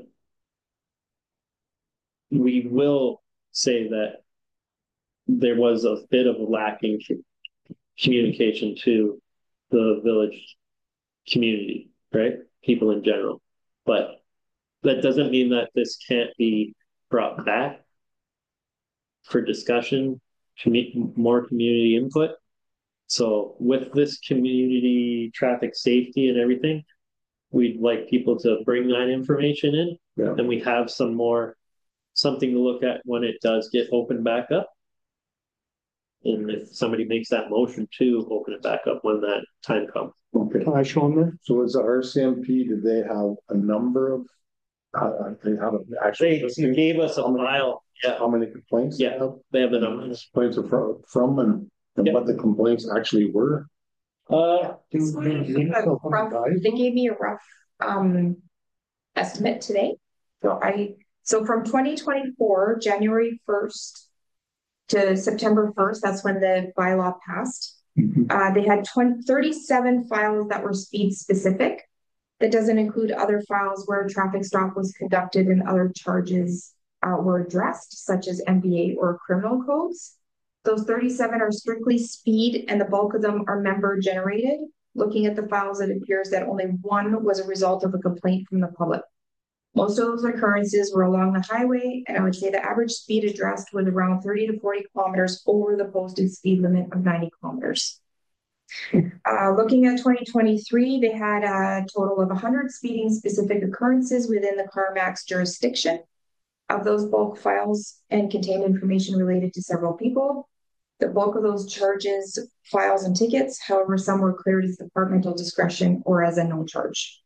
we will say that there was a bit of a lacking communication to the village community, right? People in general. But that doesn't mean that this can't be brought back for discussion, more community input. So with this community traffic safety and everything, we'd like people to bring that information in, and we have something to look at when it does get opened back up. And if somebody makes that motion to open it back up when that time comes. Okay. Can I show them there? So is the RCMP, did they have a number of, they have actually. They gave us a file. Yeah. How many complaints? Yeah, they have the numbers. Complaints are from and what the complaints actually were? They gave me a rough estimate today. So from 2024, January 1st to September 1st, that's when the bylaw passed. They had 37 files that were speed specific. That doesn't include other files where a traffic stop was conducted and other charges were addressed, such as MVA or criminal codes. Those 37 are strictly speed, and the bulk of them are member generated. Looking at the files, it appears that only one was a result of a complaint from the public. Most of those occurrences were along the highway, and I would say the average speed addressed was around 30 to 40 kilometers over the posted speed limit of 90 kilometers. Looking at 2023, they had a total of 100 speeding specific occurrences within the CarMax jurisdiction. Of those bulk files and contained information related to several people. The bulk of those charges, files, and tickets, however, some were cleared as departmental discretion or as a no charge.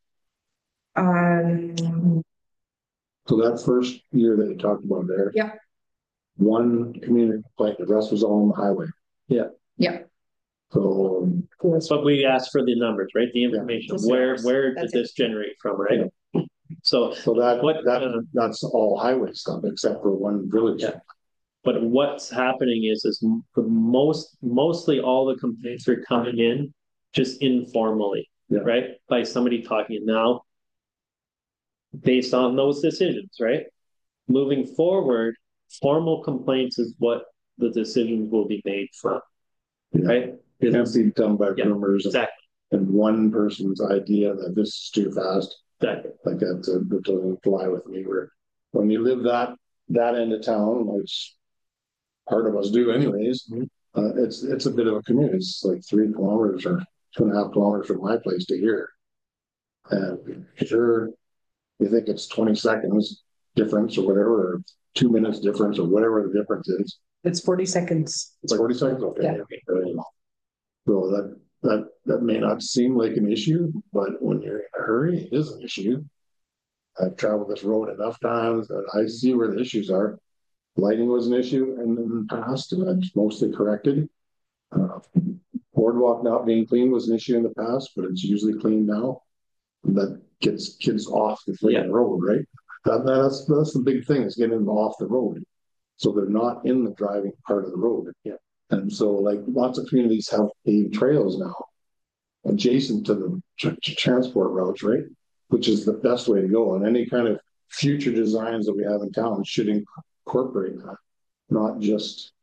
So that first year that you talked about there. Yeah. One community complaint, the rest was all on the highway. Yeah. Yeah. So. But we asked for the numbers, right? The information. Yeah. Where did this generate from, right? Yeah. So that's all highway stuff except for one village. Yeah. But what's happening is mostly all the complaints are coming in just informally, right? By somebody talking now based on those decisions, right? Moving forward, formal complaints is what the decisions will be made from, right? It has to be done by rumors. Exactly. and one person's idea that this is too fast, Exactly. like that doesn't fly with me. Where when you live that end of town, which part of us do anyways, it's a bit of a commute. It's like 3 kilometers or 2.5 kilometers from my place to here. And sure, you think it's 20 seconds difference or whatever, or 2 minutes difference or whatever the difference is. It's 40 seconds. It's 40 seconds. Okay. Yeah. So that may not seem like an issue, but when you're in a hurry, it is an issue. I've traveled this road enough times that I see where the issues are. Lighting was an issue in the past, and it's mostly corrected. Boardwalk not being clean was an issue in the past, but it's usually clean now. That gets kids off the road, right? That's the big thing, is getting them off the road, so they're not in the driving part of the road. Yeah. And so, like, lots of communities have paved trails now adjacent to the transport routes, right? Which is the best way to go. And any kind of future designs that we have in town should incorporate that, not just,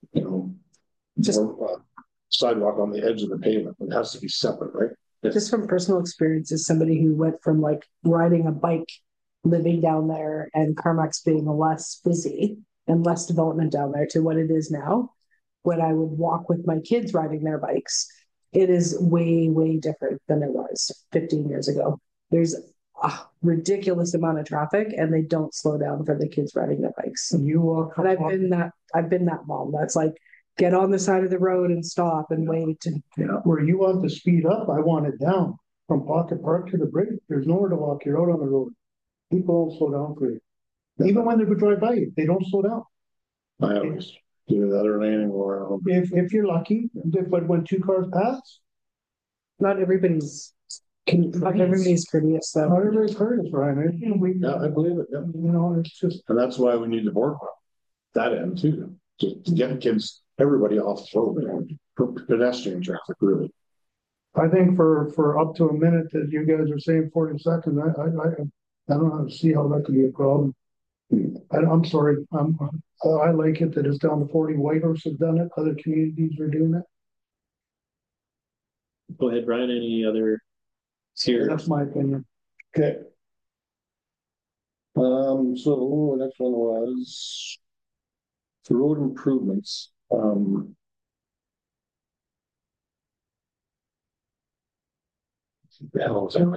Just sidewalk on the edge of the pavement. It has to be separate, right? just from personal experience, as somebody who went from like riding a bike, living down there, and Carmack's being less busy and less development down there to what it is now. When I would walk with my kids riding their bikes, it is way, way different than it was 15 years ago. There's a ridiculous amount of traffic, and they don't slow down for the kids riding their bikes. And you walk. And I've been that mom. That's like, get on the side of the road and stop and wait. And Where you want to speed up, I want it down. From Pocket Park to the bridge, there's nowhere to walk. You're out on the road. People don't slow down for you. Even when they would drive by you, they don't slow down. I always do that or anymore. If you're lucky, but when 2 cars pass, not everybody's courteous. So not everybody's courteous, Ryan. Yeah, I believe it. Yeah. It's just. And that's why we need the boardwalk. That end too, to get kids, everybody off the road, for pedestrian traffic, really. I think for up to a minute that you guys are saying 40 seconds, I don't know how to see how that could be a problem. I'm sorry. I like it that it's down to 40. Whitehorse have done it. Other communities are doing it. Go ahead, Brian. Any other here? That's my opinion. Okay. So the next one was the road improvements. The hell was that?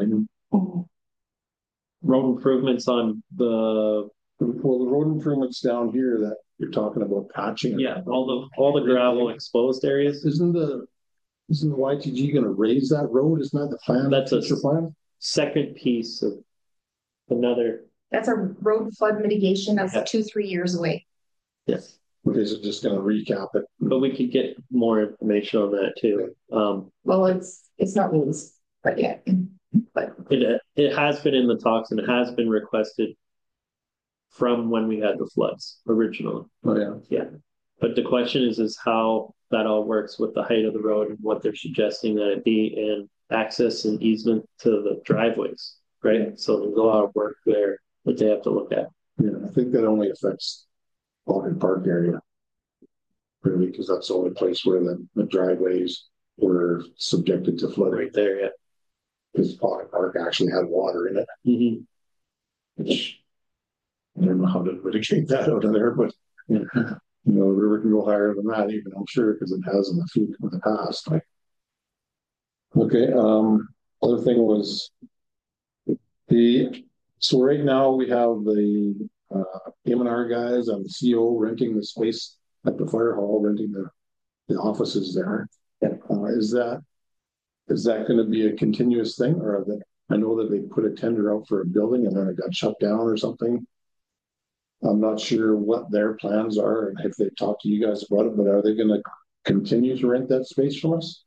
Road improvements on the road improvements down here that you're talking about patching. Yeah, all the gravel exposed areas. Isn't the YTG going to raise that road? Isn't that the plan? That's a plan. Second piece of another. That's a road flood mitigation. That's 2-3 years away. Yes. Okay, so just going to recap it. But we could get more information on that too. Well, it's not released, but yeah. But it has been in the talks and it has been requested from when we had the floods originally. Oh yeah. Yeah. But the question is how that all works with the height of the road and what they're suggesting that it be, and access and easement to the driveways, right? So there's a lot of work there that they have to look at. Yeah, I think that only affects Pocket Park area, really, because that's the only place where the driveways were subjected to flooding. Right there, yeah. Because Pocket Park actually had water in it, which I don't know how to mitigate that out of there, but the river can go higher than that, even, I'm sure, because it has in the past. Okay, other thing was so right now we have the M&R guys and the CO renting the space at the fire hall, renting the offices there. Is that going to be a continuous thing, or I know that they put a tender out for a building and then it got shut down or something. I'm not sure what their plans are and if they've talked to you guys about it, but are they going to continue to rent that space from us?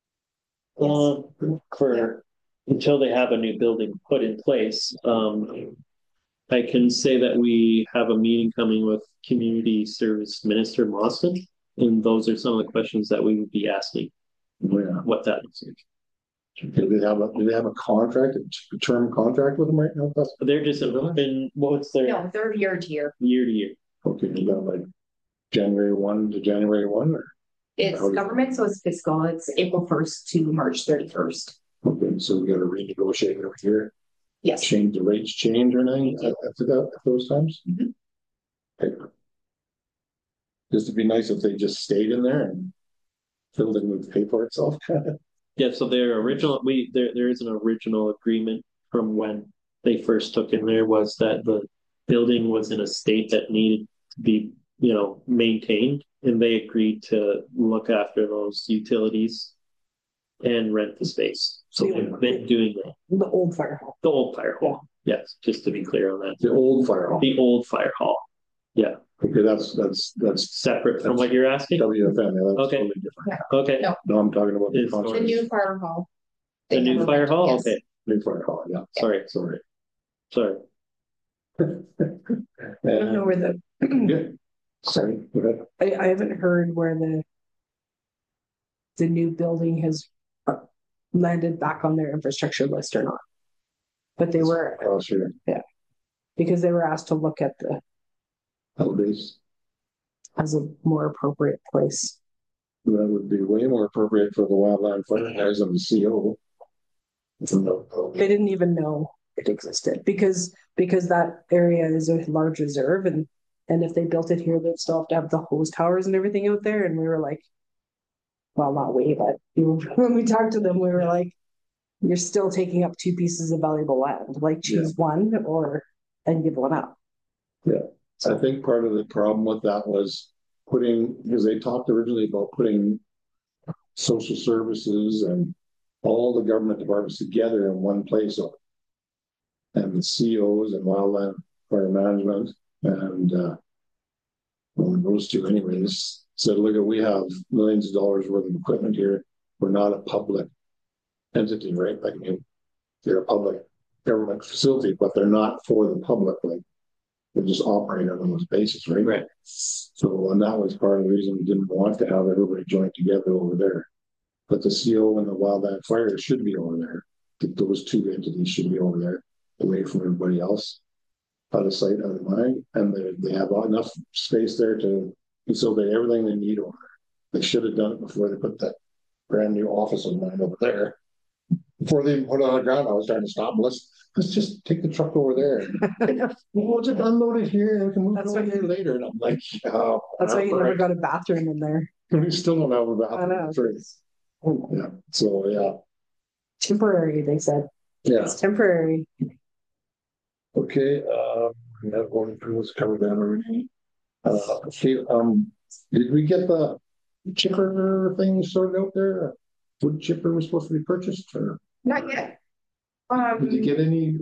Until they have a new building put in place. I can say that we have a meeting coming with Community Service Minister Mawson, and those are some of the questions that we would be asking. Yeah. What that looks like. Do they have a contract, a term contract with them right now? They're just what's their no, they're year to year. Year to year. Okay, you got like January 1 to January 1, or It's government, so it's fiscal. It's April 1st to March 31st. Okay, so we gotta renegotiate over here, Yes. change the rates, change or anything at those times? Mhm. Okay. Just to be nice if they just stayed in there and filled in with pay for itself. Yeah, so their original there is an original agreement from when they first took in there was that the building was in a state that needed to be, maintained, and they agreed to look after those utilities and rent the space. So they've been doing that. The old fire hall. The old fire hall. Yes, just to be clear on that. The old fire hall. The old fire hall. Yeah. Okay, that's Separate from what you're asking? WFM, yeah, that's Okay. totally different. Okay. No. No, I'm talking about the It's- The contract. new fire hall. The They new have a fire rent- hall? yes. Okay. New fire hall, yeah. Sorry. Sorry. Sorry. I don't know where the, Yeah. Sorry, go ahead. I haven't heard where the new building has landed back on their infrastructure list or not. But they were, Oh, sure. because they were asked to look at the, Nowadays, as a more appropriate place. that would be way more appropriate for the wildland fire guys and the CO. They didn't even know it existed because that area is a large reserve, and if they built it here, they'd still have to have the hose towers and everything out there. And we were like, well, not we, but when we talked to them, we were like, you're still taking up two pieces of valuable land. Like, choose one and give one up. Yeah, I think part of the problem with that was because they talked originally about putting social services and all the government departments together in one place. And the COs and wildland fire management and those two anyways said, look, we have millions of dollars worth of equipment here. We're not a public entity, right? Like, I mean, they're a public government facility, but they're not for the public. Like, they just operate on those bases, right? Right. So, and that was part of the reason we didn't want to have everybody joined together over there. But the CO and the wildland fire should be over there. Those two entities should be over there, away from everybody else, out of sight, out of mind. And they have enough space there to facilitate everything they need over there. They should have done it before they put that brand new office of mine over there. Before they even put it on the ground, I was trying to stop them. Let's just take the truck over there. We'll just unload it here and we can move it over here later. And I'm like, oh, That's why you never got a bathroom in there. we still don't have a I know. bathroom. Yeah. So yeah. Temporary, they said. Yeah. It's temporary. Okay. That one was covered that already. Okay. Did we get the chipper thing sorted out there? Wood chipper was supposed to be purchased, or Not yet. did you get any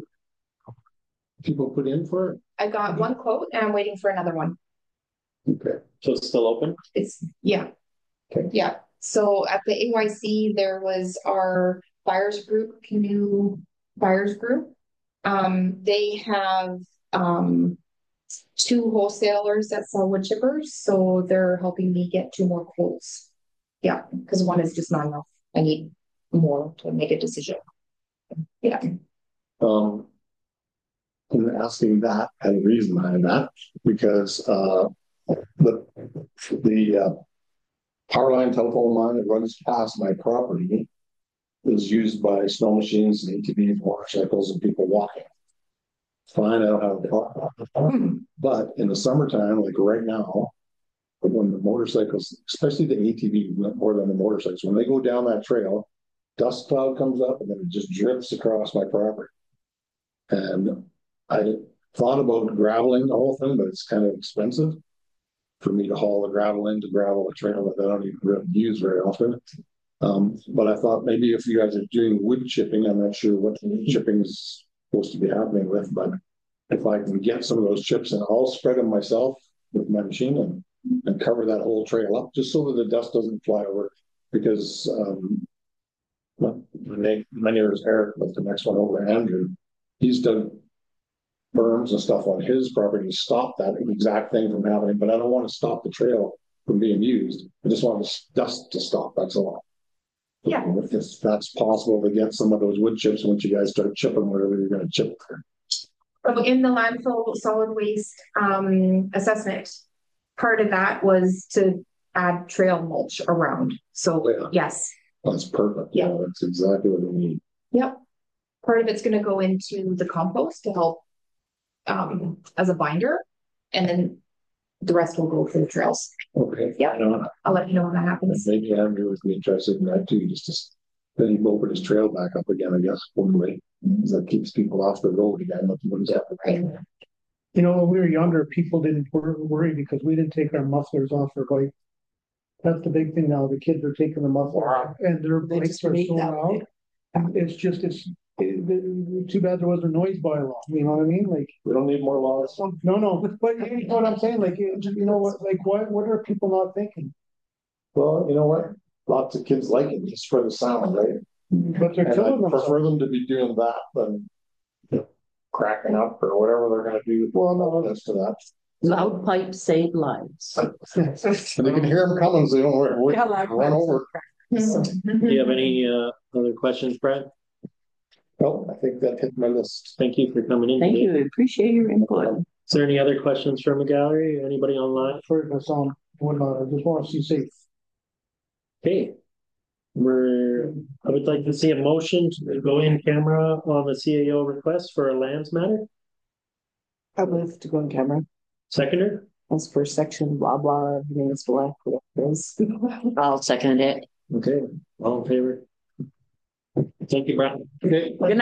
people put in for it? I got one quote and I'm waiting for another one. Okay. So it's still open? Yeah. Okay. Yeah. So at the AYC, there was our buyers group, Canoe Buyers Group. They have two wholesalers that sell wood chippers, so they're helping me get two more quotes. Yeah, because one is just not enough. I need more to make a decision. Yeah. I'm asking that had a reason behind that because the power line telephone line that runs past my property is used by snow machines and ATVs, motorcycles, and people walking. Fine, I don't have a problem. But in the summertime, like right now, when the motorcycles, especially the ATV, more than the motorcycles, when they go down that trail, dust cloud comes up and then it just drifts across my property. And I thought about graveling the whole thing, but it's kind of expensive for me to haul the gravel in to gravel a trail that I don't even really use very often. But I thought maybe if you guys are doing wood chipping, I'm not sure what the chipping is supposed to be happening with, but if I can get some of those chips and I'll spread them myself with my machine and cover that whole trail up just so that the dust doesn't fly over. Because my neighbor is Eric, but the next one over, Andrew, he's done berms and stuff on his property to stop that exact thing from happening. But I don't want to stop the trail from being used. I just want the dust to stop. That's all. Yeah. If that's possible to get some of those wood chips once you guys start chipping whatever you're going to chip there. So in the landfill solid waste assessment, part of that was to add trail mulch around. So Yeah. yes, That's perfect. Yeah. That's exactly what we need. yep. Part of it's gonna go into the compost to help as a binder, and then the rest will go for the trails. Okay. Yeah. You know, I'll let you know when that happens. maybe Andrew would be interested in that too, just to, then he open his trail back up again, I guess, hopefully. Because that keeps people off the road again. Right. You know, when we were younger, people didn't worry because we didn't take our mufflers off our bike. That's the big thing now. The kids are taking the muffler off and their They bikes just are made so that loud. It's just, too bad there wasn't a noise bylaw, you know what I mean? Like, We don't need more laws. no, but you know what I'm saying? Like, you know what, like, what are people not thinking? Well, you know what? Lots of kids like it just for the sound, right? But they're And killing I prefer themselves. them to be doing that than cracking up or whatever they're gonna do. Well, no, As to that. Loud pipes save lives. And they can hear them coming, so they don't Yeah, loud run pipes. over. Do you have any other questions, Brad? Well, I think that hit my list. Thank you for coming in. Thank today. you, I appreciate your input. Is there any other questions from the gallery? Anybody online? for the sound, whatnot, I just want to see safe. Okay. I would like to see a motion to go in camera on the CAO request for a lands matter. I move to go on camera. Seconder, As per section, blah, blah, municipal act, whatever it is. I'll second it. okay, all in favor? Thank you, Brad. Okay. Good night.